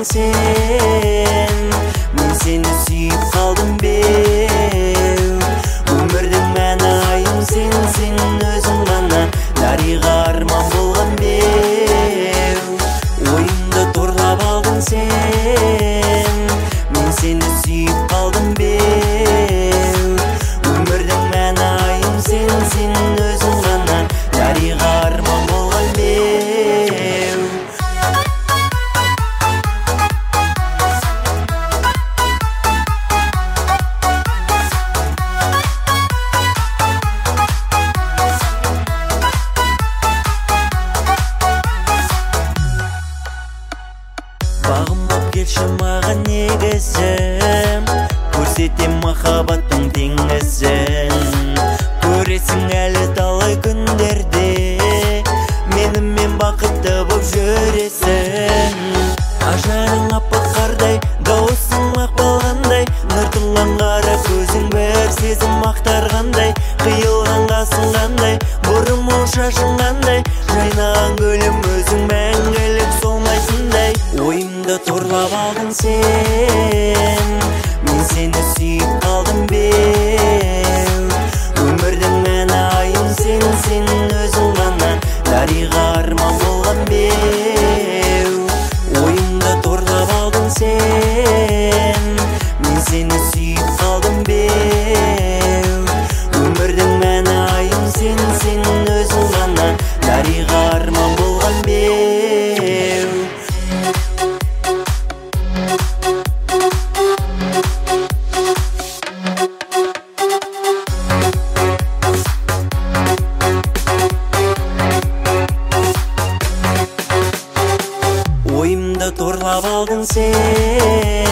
сен, мен сені сүйіп қалдым беу. Өмірдің мәні айым сен өзің ғана, дариға арман болған беу. Ойымды торлап алдың сен, мен сені сүйіп қалдым беу. Өмірдің мәні айым сен өзің ғана, дариға арман болған беу. Бағым боп келші маған негізім, көрсетем махаббаттың теңізін. Көресің әлі талай күндерде, менімен бақытты боп жүресің. Ажарың аппақ қардай, дауысың мақпалғандай, нұр тұнған қара көзің бір сезім ақтарғандай. Қиылған қасың қандай, бұрымың шашың қандай, жайнаған гүлім өзің мәңгілік солмайтындай. Ойымды торлап алдың сен, мен сені сүйіп қалдым беу. Өмірдің мәні айым сен өзің ғана, дариға арман болған беу. Ойымды торлап алдың сен, мен сені сүйіп қалдым беу. Өмірдің мәні айым сен өзің ғана, дариға арман болған беу. Ойымды торлап алдың сен,